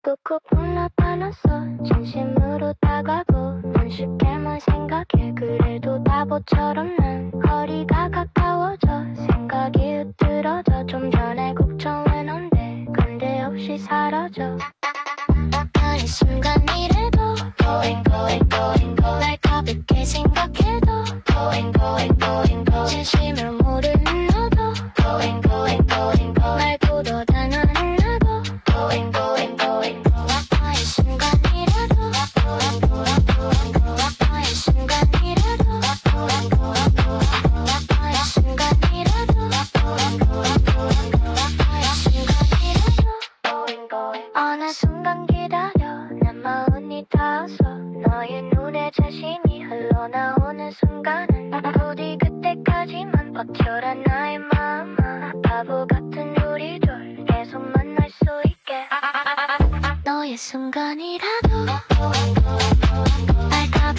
꾹꾹 눈나타났어. 진심으로 다가고 난 쉽게만 생각해. 그래도 바보처럼 난 거리가 가까워져. 생각이 흐트러져. 좀 전에 걱정은 넌데 근데 없이 사라져. 어느 순간이라도 going going going go 날 가볍게 생각해도 going going going go 진심을 모르는 너도 going going going go 말고도 단어는 나고 going going going go 어느 순간이라도 going going going go 어느 순간이라도 going going going go 어느 순간이라도 going going going go 어느 순간이라도 going going 어느 순간 기다려 난 마음이 닿아서 너의 눈에 자신이 흘러나오는 순간은 부디 그때까지만 버텨라 나의 마음아. 바보 같은 우리들 계속 만날 수 있게 너의 순간이라도 날 가볍게